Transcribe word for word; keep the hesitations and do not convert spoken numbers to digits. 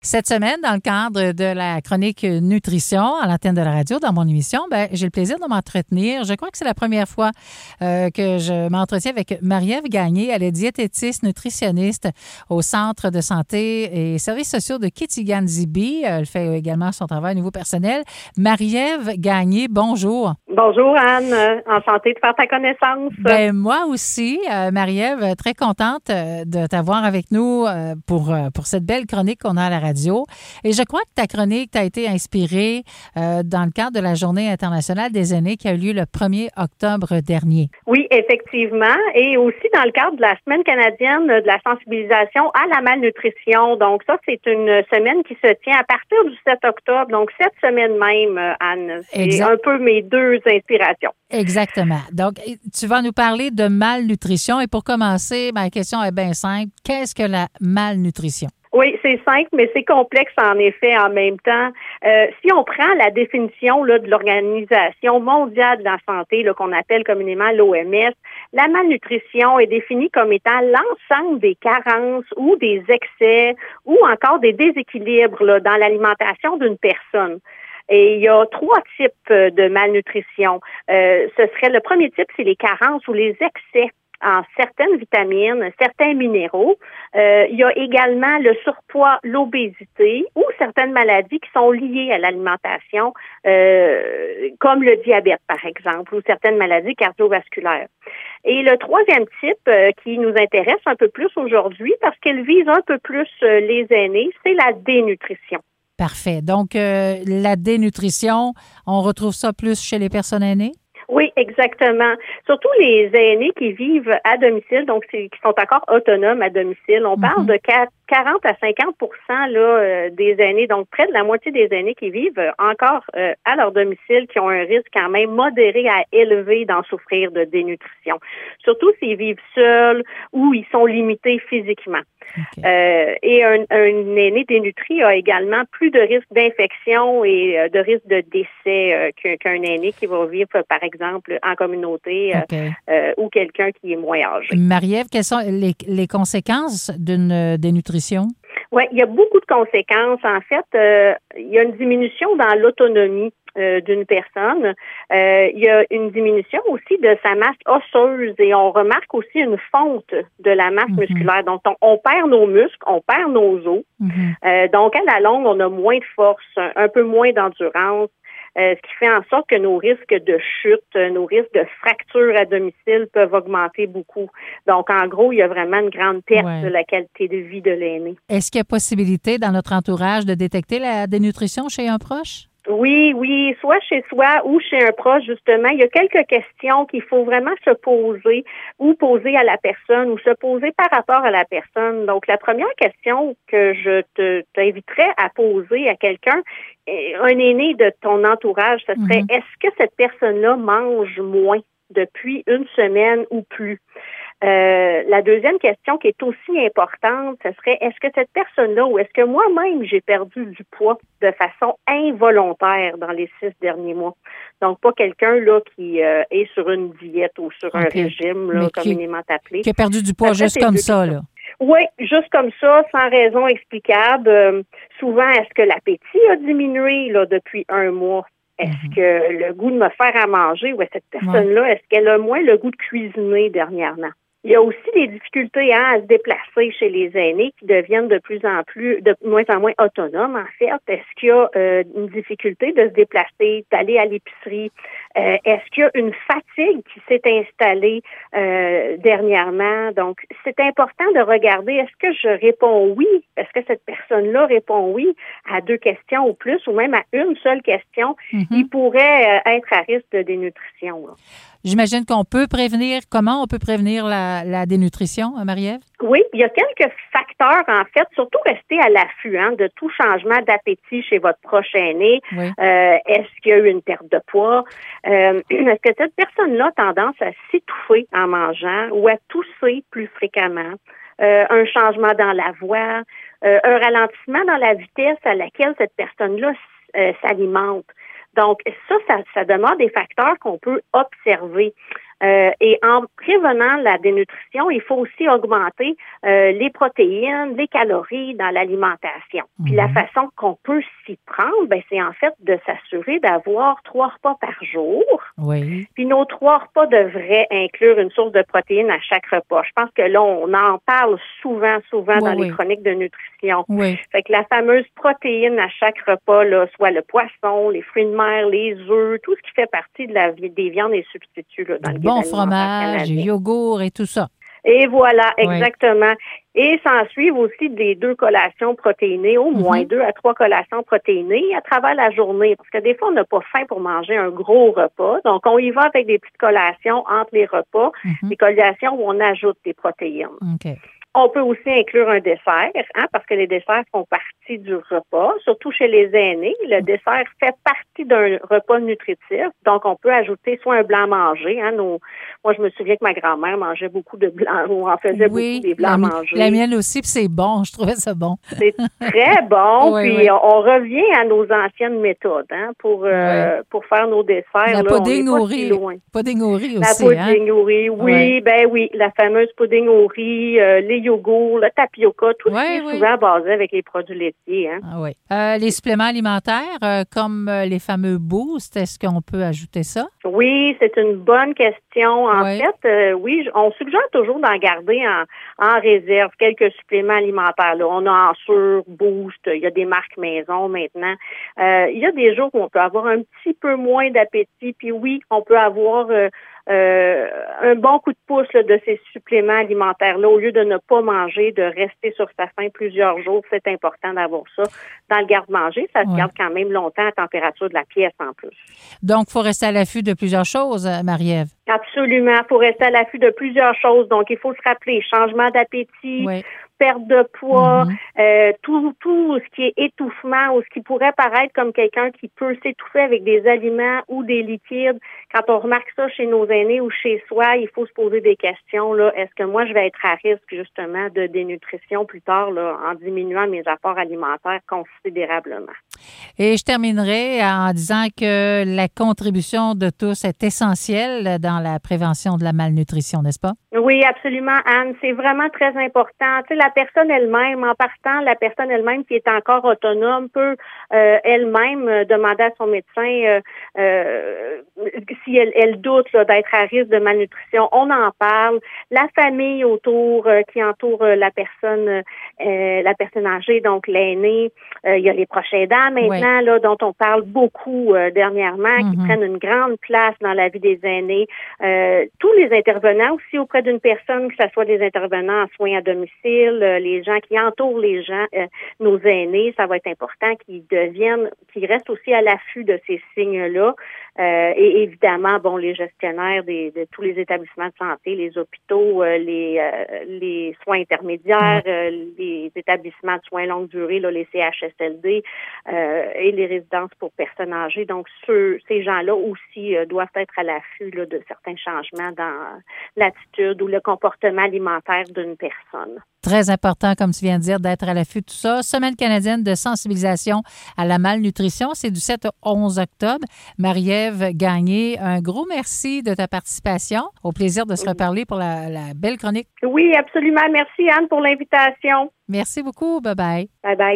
Cette semaine, dans le cadre de la chronique nutrition à l'antenne de la radio, dans mon émission, ben, j'ai le plaisir de m'entretenir. Je crois que c'est la première fois euh, que je m'entretiens avec Marie-Ève Gagné. Elle est diététiste, nutritionniste au Centre de santé et services sociaux de Kitigan-Zibi. Elle fait également son travail au niveau personnel. Marie-Ève Gagné, bonjour. Bonjour Anne, enchantée de faire ta connaissance. Ben moi aussi, euh, Marie-Ève, très contente euh, de t'avoir avec nous euh, pour, euh, pour cette belle chronique qu'on a à la radio. Et je crois que ta chronique t'a été inspirée euh, dans le cadre de la Journée internationale des aînés qui a eu lieu le premier octobre dernier. Oui, effectivement. Et aussi dans le cadre de la Semaine canadienne de la sensibilisation à la malnutrition. Donc ça, c'est une semaine qui se tient à partir du sept octobre. Donc cette semaine même, Anne. C'est exact. Un peu mes deux inspirations. Exactement. Donc, tu vas nous parler de malnutrition. Et pour commencer, ma question est bien simple. Qu'est-ce que la malnutrition? Oui, c'est simple, mais c'est complexe en effet en même temps. Euh, si on prend la définition là, de l'Organisation mondiale de la santé, là, qu'on appelle communément l'O M S, la malnutrition est définie comme étant l'ensemble des carences ou des excès ou encore des déséquilibres là, dans l'alimentation d'une personne. Et il y a trois types de malnutrition. Euh, ce serait le premier type, c'est les carences ou les excès en certaines vitamines, certains minéraux. Euh, il y a également le surpoids, l'obésité ou certaines maladies qui sont liées à l'alimentation, euh, comme le diabète, par exemple, ou certaines maladies cardiovasculaires. Et le troisième type euh, qui nous intéresse un peu plus aujourd'hui, parce qu'elle vise un peu plus euh, les aînés, c'est la dénutrition. Parfait. Donc, euh, la dénutrition, on retrouve ça plus chez les personnes aînées? Oui, exactement. Surtout les aînés qui vivent à domicile, donc qui sont encore autonomes à domicile. On mm-hmm. parle de quarante à cinquante pour cent là, euh, des aînés, donc près de la moitié des aînés qui vivent encore euh, à leur domicile, qui ont un risque quand même modéré à élevé d'en souffrir de dénutrition. Surtout s'ils vivent seuls ou ils sont limités physiquement. Okay. Euh, et un, un aîné dénutri a également plus de risque d'infection et euh, de risque de décès euh, qu'un, qu'un aîné qui va vivre, par exemple, en communauté okay. euh, ou quelqu'un qui est moins âgé. Marie-Ève, quelles sont les, les conséquences d'une dénutrition? Oui, il y a beaucoup de conséquences. En fait, euh, il y a une diminution dans l'autonomie euh, d'une personne. Euh, il y a une diminution aussi de sa masse osseuse et on remarque aussi une fonte de la masse mm-hmm. musculaire. Donc, on, on perd nos muscles, on perd nos os. Mm-hmm. Euh, donc, à la longue, on a moins de force, un, un peu moins d'endurance. Euh, ce qui fait en sorte que nos risques de chute, nos risques de fractures à domicile peuvent augmenter beaucoup. Donc, en gros, il y a vraiment une grande perte ouais. de la qualité de vie de l'aîné. Est-ce qu'il y a possibilité dans notre entourage de détecter la dénutrition chez un proche? Oui, oui, soit chez soi ou chez un proche, justement. Il y a quelques questions qu'il faut vraiment se poser ou poser à la personne ou se poser par rapport à la personne. Donc, la première question que je te, t'inviterais à poser à quelqu'un, un aîné de ton entourage, ce serait mm-hmm. est-ce que cette personne-là mange moins depuis une semaine ou plus? Euh, la deuxième question qui est aussi importante, ce serait est-ce que cette personne-là ou est-ce que moi-même j'ai perdu du poids de façon involontaire dans les six derniers mois? Donc, pas quelqu'un là qui euh, est sur une diète ou sur okay. un régime là, communément appelé. Qui a perdu du poids juste comme ça, là. Oui, juste comme ça, sans raison explicable. Euh, souvent, est-ce que l'appétit a diminué là depuis un mois? Est-ce mm-hmm. que le goût de me faire à manger ou est cette personne-là, ouais. est-ce qu'elle a moins le goût de cuisiner dernièrement? Il y a aussi des difficultés hein, à se déplacer chez les aînés qui deviennent de plus en plus, de moins en moins autonomes, en fait. Est-ce qu'il y a euh, une difficulté de se déplacer, d'aller à l'épicerie? Euh, est-ce qu'il y a une fatigue qui s'est installée euh, dernièrement? Donc, c'est important de regarder, est-ce que je réponds oui? Est-ce que cette personne-là répond oui à deux questions ou plus, ou même à une seule question? Mm-hmm. Il pourrait euh, être à risque de dénutrition, là. J'imagine qu'on peut prévenir, comment on peut prévenir la, la dénutrition, Marie-Ève? Oui, il y a quelques facteurs, en fait, surtout rester à l'affût hein, de tout changement d'appétit chez votre proche aîné. Oui. Euh, est-ce qu'il y a eu une perte de poids? Euh, est-ce que cette personne-là a tendance à s'étouffer en mangeant ou à tousser plus fréquemment? Euh, un changement dans la voix, euh, un ralentissement dans la vitesse à laquelle cette personne-là euh, s'alimente. Donc, ça, ça, ça demande des facteurs qu'on peut observer. Euh, et en prévenant la dénutrition, il faut aussi augmenter euh, les protéines, les calories dans l'alimentation. Puis mm-hmm. la façon qu'on peut s'y prendre, ben c'est en fait de s'assurer d'avoir trois repas par jour. Oui. Puis nos trois repas devraient inclure une source de protéines à chaque repas. Je pense que là, on en parle souvent, souvent oui, dans oui. les chroniques de nutrition. Oui. Fait que la fameuse protéine à chaque repas, là, soit le poisson, les fruits de mer, les œufs, tout ce qui fait partie de la, des viandes et substituts là, dans le bon fromage, yogourt et tout ça. Et voilà, exactement. Oui. Et s'en suivent aussi des deux collations protéinées, au moins mm-hmm. deux à trois collations protéinées à travers la journée. Parce que des fois, on n'a pas faim pour manger un gros repas. Donc, on y va avec des petites collations entre les repas, mm-hmm. des collations où on ajoute des protéines. Okay. On peut aussi inclure un dessert, hein, parce que les desserts font partie du repas, surtout chez les aînés. Le dessert fait partie d'un repas nutritif, donc on peut ajouter soit un blanc mangé. Hein, nos, moi, je me souviens que ma grand-mère mangeait beaucoup de blancs, ou en faisait oui, beaucoup des blancs la, mangés. La mienne aussi, puis c'est bon, je trouvais ça bon. C'est très bon, oui, puis oui. on revient à nos anciennes méthodes hein, pour euh, oui. pour faire nos desserts. La là, pudding on au pas riz, si loin. Pudding au riz aussi, La pudding hein? au riz, oui, oui, ben oui, la fameuse pudding au riz, euh, les yogourts, le tapioca, tout oui, ce qui est oui. souvent basé avec les produits laitiers. Hein. Ah, oui. Euh, les suppléments alimentaires, euh, comme euh, les fameux Boost, est-ce qu'on peut ajouter ça? Oui, c'est une bonne question. En oui. fait, euh, oui, on suggère toujours d'en garder en, en réserve quelques suppléments alimentaires. Là. On a Ensure, Boost, il y a des marques maison maintenant. Euh, il y a des jours où on peut avoir un petit peu moins d'appétit, puis oui, on peut avoir... Euh, Euh, un bon coup de pouce là, de ces suppléments alimentaires-là, au lieu de ne pas manger, de rester sur sa faim plusieurs jours, c'est important d'avoir ça dans le garde-manger. Ça se ouais. garde quand même longtemps à température de la pièce en plus. Donc, il faut rester à l'affût de plusieurs choses, Marie-Ève. Absolument, il faut rester à l'affût de plusieurs choses. Donc, il faut se rappeler, changement d'appétit, oui. perte de poids, mm-hmm. euh, tout, tout ce qui est étouffement ou ce qui pourrait paraître comme quelqu'un qui peut s'étouffer avec des aliments ou des liquides. Quand on remarque ça chez nos aînés ou chez soi, il faut se poser des questions. Là, est-ce que moi, je vais être à risque justement de dénutrition plus tard là, en diminuant mes apports alimentaires considérablement? Et je terminerai en disant que la contribution de tous est essentielle dans la prévention de la malnutrition, n'est-ce pas? Oui, absolument, Anne. C'est vraiment très important. Tu sais, la personne elle-même, en partant, la personne elle-même qui est encore autonome peut euh, elle-même euh, demander à son médecin euh, euh, si elle, elle doute là, d'être à risque de malnutrition. On en parle. La famille autour euh, qui entoure euh, la personne, euh, la personne âgée, donc l'aîné. Euh, il y a les proches aidants maintenant, oui. là, dont on parle beaucoup euh, dernièrement, mm-hmm. qui prennent une grande place dans la vie des aînés. Euh, tous les intervenants aussi auprès d'une personne, que ce soit des intervenants en soins à domicile, euh, les gens qui entourent les gens, euh, nos aînés, ça va être important qu'ils deviennent, qu'ils restent aussi à l'affût de ces signes-là. Euh, et évidemment, bon, les gestionnaires des, de tous les établissements de santé, les hôpitaux, euh, les, euh, les soins intermédiaires, euh, les établissements de soins longue durée, là, les C H S L D euh, et les résidences pour personnes âgées. Donc, ceux, ces gens-là aussi euh, doivent être à l'affût là, de certains changements dans l'attitude ou le comportement alimentaire d'une personne. Très important, comme tu viens de dire, d'être à l'affût de tout ça. Semaine canadienne de sensibilisation à la malnutrition, c'est du sept au onze octobre. Marie-Ève Gagné, un gros merci de ta participation. Au plaisir de se reparler pour la, la belle chronique. Oui, absolument. Merci, Anne, pour l'invitation. Merci beaucoup. Bye-bye. Bye-bye.